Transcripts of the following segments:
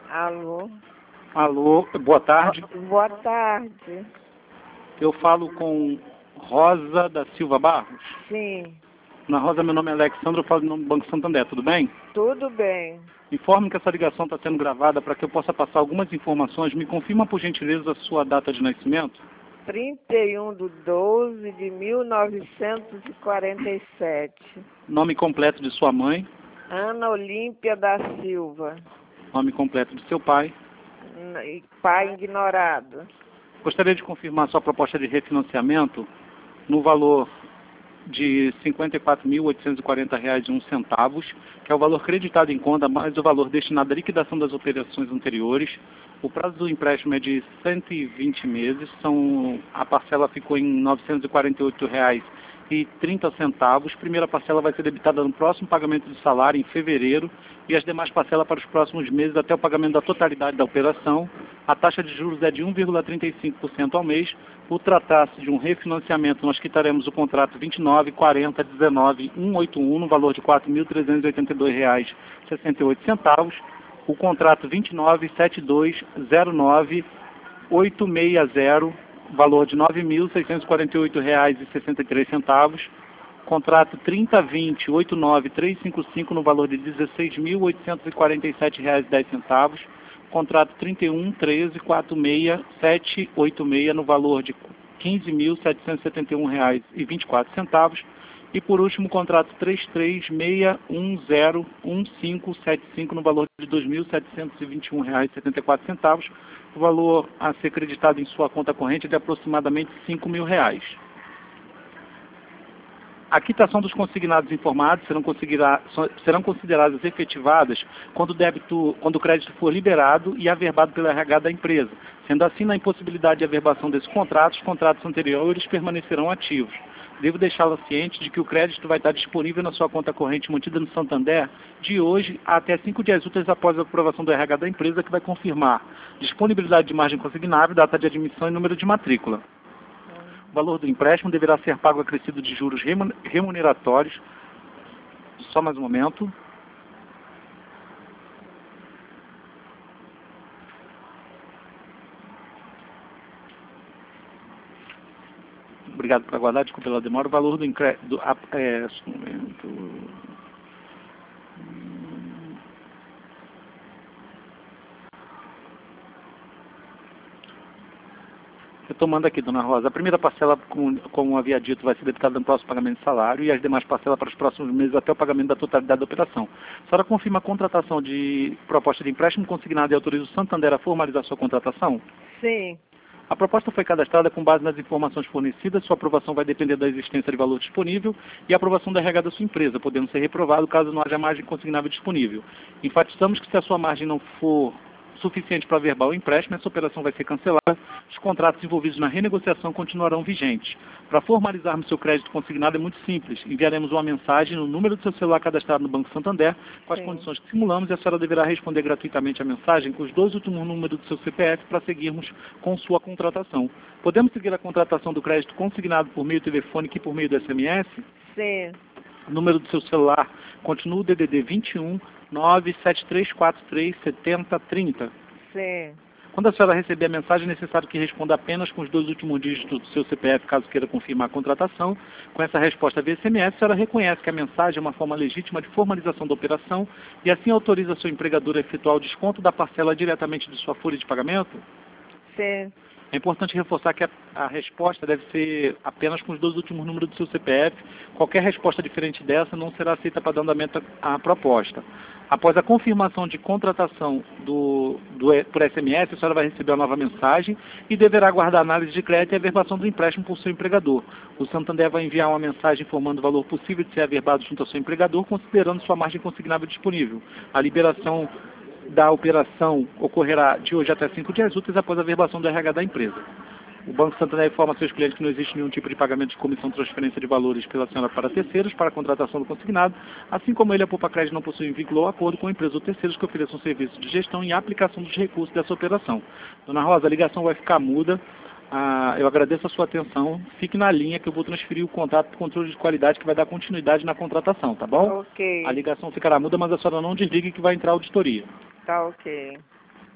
Alô? Alô, boa tarde. Boa tarde. Eu falo com Rosa da Silva Barros. Sim, Na Rosa, meu nome é Alexandre, eu falo em nome do Banco Santander, tudo bem? tudo bem. Informe que essa ligação está sendo gravada para que eu possa passar algumas informações. Me confirma, por gentileza, a sua data de nascimento? 31/12/1947. Nome completo de sua mãe, Ana Olímpia da Silva. nome completo de seu pai. E pai ignorado. Gostaria de confirmar sua proposta de refinanciamento no valor de R$ 54.840,01, que é o valor creditado em conta, mais o valor destinado à liquidação das operações anteriores. O prazo do empréstimo é de 120 meses, a parcela ficou em R$ 948,30. Primeira parcela vai ser debitada no próximo pagamento do salário, em fevereiro, e as demais parcelas para os próximos meses até o pagamento da totalidade da operação. A taxa de juros é de 1,35% ao mês. Por tratar-se de um refinanciamento, nós quitaremos o contrato 29.40.19.181 no valor de R$ 4.382,68. O contrato 29.72.09.860, valor de R$ 9.648,63. Contrato 30.20.89.355 no valor de R$ 16.847,10. Contrato 31.13.46.786 no valor de R$ 15.771,24. E por último, contrato 33.610.1575 no valor de R$ 2.721,74. O valor a ser creditado em sua conta corrente é de aproximadamente R$ 5.000. A quitação dos consignados informados serão consideradas efetivadas quando o crédito for liberado e averbado pelo RH da empresa. Sendo assim, na impossibilidade de averbação desses contratos, os contratos anteriores permanecerão ativos. Devo deixá-la ciente de que o crédito vai estar disponível na sua conta corrente mantida no Santander de hoje até 5 dias úteis após a aprovação do RH da empresa, que vai confirmar disponibilidade de margem consignável, data de admissão e número de matrícula. O valor do empréstimo deverá ser pago acrescido de juros remuneratórios. Só mais um momento. Obrigado por aguardar, desculpe pela demora. O valor do empréstimo... Só um momento. Retomando aqui, dona Rosa, a primeira parcela, como havia dito, vai ser debitada no próximo pagamento de salário e as demais parcelas para os próximos meses até o pagamento da totalidade da operação. A senhora confirma a contratação de proposta de empréstimo consignado e autoriza o Santander a formalizar sua contratação? Sim, A proposta foi cadastrada com base nas informações fornecidas. Sua aprovação vai depender da existência de valor disponível e a aprovação da RH da sua empresa, podendo ser reprovado caso não haja margem consignável disponível. Enfatizamos que se a sua margem não for suficiente para averbar o empréstimo, essa operação vai ser cancelada. Os contratos envolvidos na renegociação continuarão vigentes. Para formalizarmos seu crédito consignado é muito simples. Enviaremos uma mensagem no número do seu celular cadastrado no Banco Santander com as Sim. condições que simulamos, e a senhora deverá responder gratuitamente a mensagem com os 2 últimos números do seu CPF para seguirmos com sua contratação. Podemos seguir a contratação do crédito consignado por meio telefônico e por meio do SMS? sim, O número do seu celular continua o DDD 21 97343 7030. sim. Quando a senhora receber a mensagem, é necessário que responda apenas com os 2 últimos dígitos do seu CPF, caso queira confirmar a contratação. Com essa resposta via SMS, a senhora reconhece que a mensagem é uma forma legítima de formalização da operação e assim autoriza seu empregador a efetuar o desconto da parcela diretamente de sua folha de pagamento? Sim. É importante reforçar que a resposta deve ser apenas com os 2 últimos números do seu CPF. Qualquer resposta diferente dessa não será aceita para dar andamento à proposta. Após a confirmação de contratação por SMS, a senhora vai receber a nova mensagem e deverá aguardar a análise de crédito e a averbação do empréstimo por seu empregador. O Santander vai enviar uma mensagem informando o valor possível de ser averbado junto ao seu empregador, considerando sua margem consignável disponível. A liberação da operação ocorrerá de hoje até 5 dias úteis após a averbação do RH da empresa. O Banco Santander informa a seus clientes que não existe nenhum tipo de pagamento de comissão de transferência de valores pela senhora para terceiros para a contratação do consignado, assim como ele, a Poupa Crédito, não possui vínculo ou acordo com empresas ou terceiros que ofereçam serviços de gestão e aplicação dos recursos dessa operação. Dona Rosa, a ligação vai ficar muda. Eu agradeço a sua atenção. Fique na linha que eu vou transferir o contato para o controle de qualidade que vai dar continuidade na contratação, tá bom? Ok. A ligação ficará muda, mas a senhora não desligue que vai entrar a auditoria. Tá ok.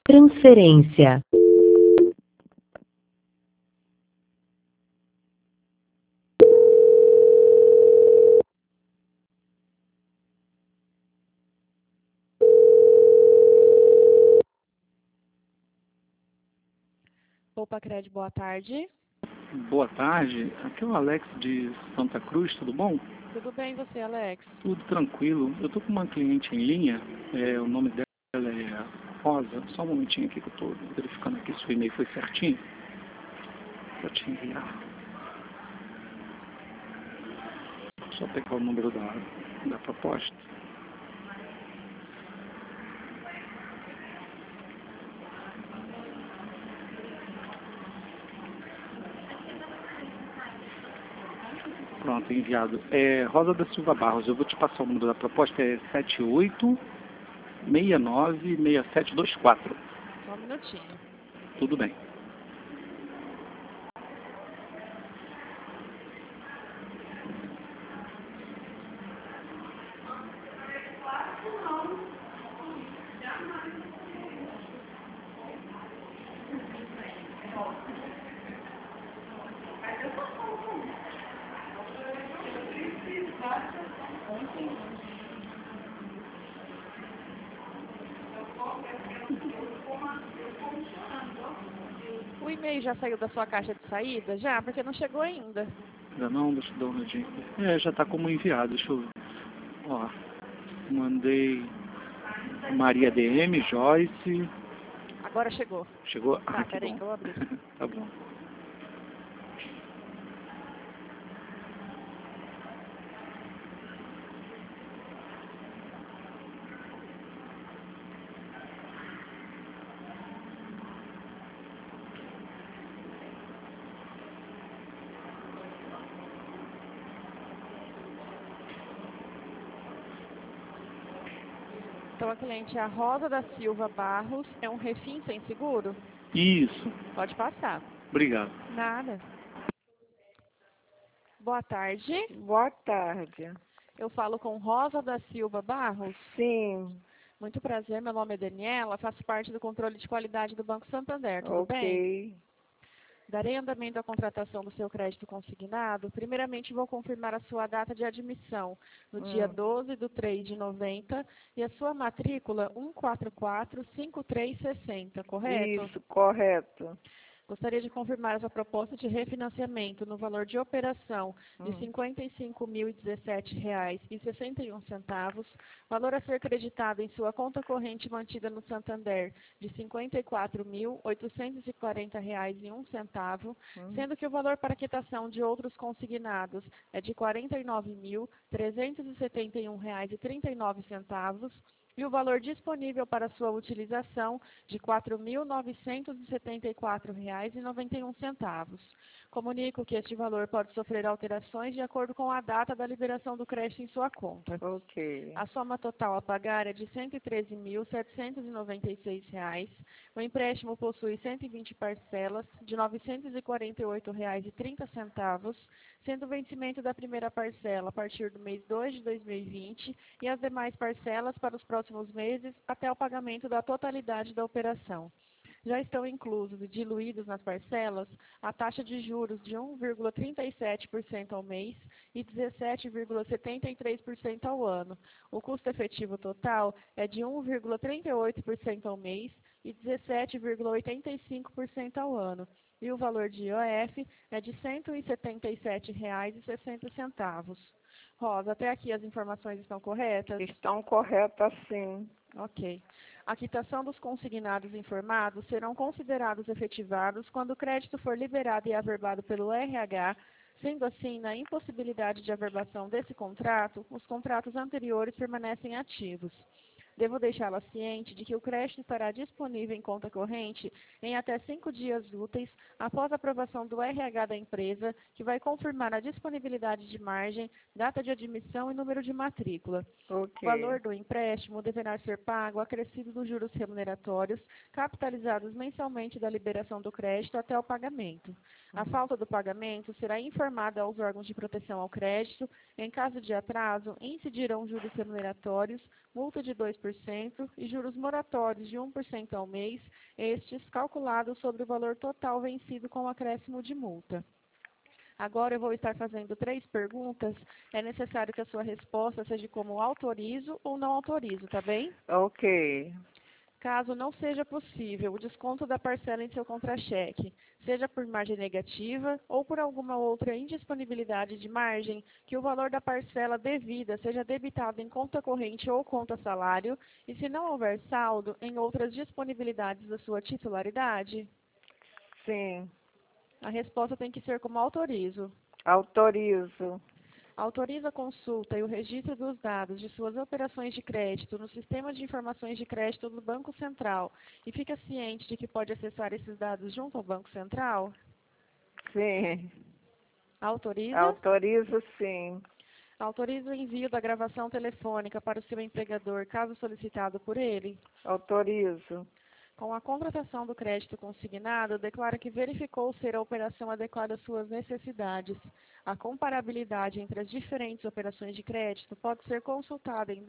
Transferência. Poupa-Cred, boa tarde. Boa tarde, aqui é o Alex de Santa Cruz, tudo bom? Tudo bem, você, Alex? Tudo tranquilo. Eu estou com uma cliente em linha, o nome dela é Rosa. Só um momentinho aqui que eu estou verificando aqui se o e-mail foi certinho. Para te enviar. Só pegar o número da proposta. Pronto, enviado. Rosa da Silva Barros, eu vou te passar o número da proposta, é 78696724. Só um minutinho. Tudo bem. O e-mail já saiu da sua caixa de saída? Já? Porque não chegou ainda. Ainda não, deixa eu dar uma olhadinha. Já está como enviado, deixa eu ver. Ó, mandei Maria DM, Joyce. Agora chegou. Chegou? Tá, Que peraí bom. que eu abri. Tá bom. Então, a cliente é a Rosa da Silva Barros. É um refim sem seguro? Isso. Pode passar. Obrigado. Nada. Boa tarde. Boa tarde. Eu falo com Rosa da Silva Barros. Sim, Muito prazer, meu nome é Daniela, faço parte do controle de qualidade do Banco Santander, tudo bem? ok. Darei andamento à contratação do seu crédito consignado. Primeiramente, vou confirmar a sua data de admissão, no dia 12/3/90, e a sua matrícula 1445360, correto? Isso, correto. Gostaria de confirmar a sua proposta de refinanciamento no valor de operação de R$ 55.017,61, valor a ser creditado em sua conta corrente mantida no Santander de R$ 54.840,01, sendo que o valor para quitação de outros consignados é de R$ 49.371,39, e o valor disponível para sua utilização de R$ 4.974,91. Comunico que este valor pode sofrer alterações de acordo com a data da liberação do crédito em sua conta. Ok. A soma total a pagar é de R$ 113.796. O empréstimo possui 120 parcelas de R$ 948,30, sendo o vencimento da primeira parcela a partir do mês 2 de 2020 e as demais parcelas para os próximos meses até o pagamento da totalidade da operação. Já estão inclusos e diluídos nas parcelas a taxa de juros de 1,37% ao mês e 17,73% ao ano. O custo efetivo total é de 1,38% ao mês e 17,85% ao ano. E o valor de IOF é de R$ 177,60. Rosa, até aqui as informações estão corretas? Estão corretas, sim. Ok. A quitação dos consignados informados serão considerados efetivados quando o crédito for liberado e averbado pelo RH. Sendo assim, na impossibilidade de averbação desse contrato, os contratos anteriores permanecem ativos. Devo deixá-la ciente de que o crédito estará disponível em conta corrente em até 5 dias úteis após a aprovação do RH da empresa, que vai confirmar a disponibilidade de margem, data de admissão e número de matrícula. Ok. O valor do empréstimo deverá ser pago acrescido dos juros remuneratórios, capitalizados mensalmente da liberação do crédito até o pagamento. A falta do pagamento será informada aos órgãos de proteção ao crédito. Em caso de atraso, incidirão juros remuneratórios, multa de 2% 2% e juros moratórios de 1% ao mês, estes calculados sobre o valor total vencido com acréscimo de multa. Agora eu vou estar fazendo 3 perguntas. É necessário que a sua resposta seja como autorizo ou não autorizo, tá bem? Ok. Caso não seja possível o desconto da parcela em seu contra-cheque, seja por margem negativa ou por alguma outra indisponibilidade de margem, que o valor da parcela devida seja debitado em conta corrente ou conta salário, e se não houver saldo, em outras disponibilidades da sua titularidade? Sim. A resposta tem que ser como autorizo. Autorizo. Autoriza a consulta e o registro dos dados de suas operações de crédito no Sistema de Informações de Crédito do Banco Central e fica ciente de que pode acessar esses dados junto ao Banco Central? Sim. Autoriza? Autorizo, sim. Autoriza o envio da gravação telefônica para o seu empregador, caso solicitado por ele? Autorizo. Com a contratação do crédito consignado, declara que verificou ser a operação adequada às suas necessidades. A comparabilidade entre as diferentes operações de crédito pode ser consultada em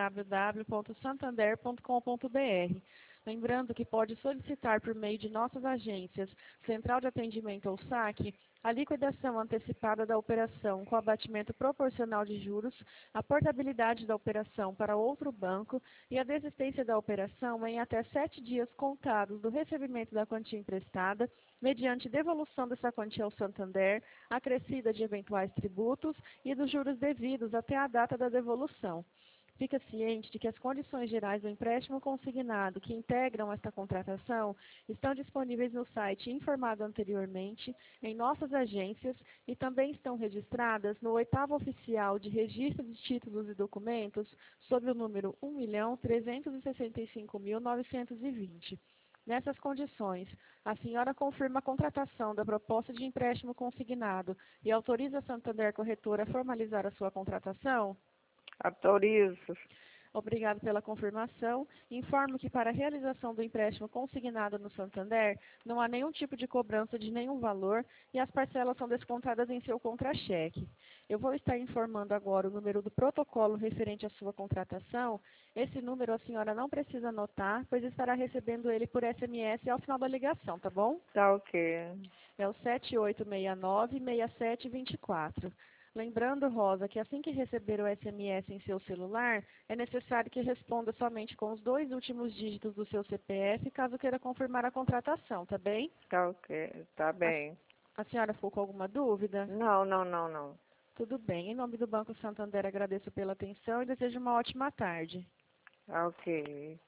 www.santander.com.br. Lembrando que pode solicitar por meio de nossas agências, Central de Atendimento ou SAC, a liquidação antecipada da operação com abatimento proporcional de juros, a portabilidade da operação para outro banco e a desistência da operação em até 7 dias contados do recebimento da quantia emprestada, mediante devolução dessa quantia ao Santander, acrescida de eventuais tributos e dos juros devidos até a data da devolução. Fica ciente de que as condições gerais do empréstimo consignado que integram esta contratação estão disponíveis no site informado anteriormente, em nossas agências e também estão registradas no 8º Oficial de Registro de Títulos e Documentos, sob o número 1.365.920. Nessas condições, a senhora confirma a contratação da proposta de empréstimo consignado e autoriza a Santander Corretora a formalizar a sua contratação? Autorizo. Obrigado pela confirmação. Informo que para a realização do empréstimo consignado no Santander, não há nenhum tipo de cobrança de nenhum valor e as parcelas são descontadas em seu contra-cheque. Eu vou estar informando agora o número do protocolo referente à sua contratação. Esse número a senhora não precisa anotar, pois estará recebendo ele por SMS ao final da ligação, tá bom? Tá ok. É o 7869-6724. Lembrando, Rosa, que assim que receber o SMS em seu celular, é necessário que responda somente com os 2 últimos dígitos do seu CPF, caso queira confirmar a contratação, tá bem? Tá ok. Tá bem. A senhora ficou com alguma dúvida? Não, não, não, não. Tudo bem. Em nome do Banco Santander, agradeço pela atenção e desejo uma ótima tarde. Ok.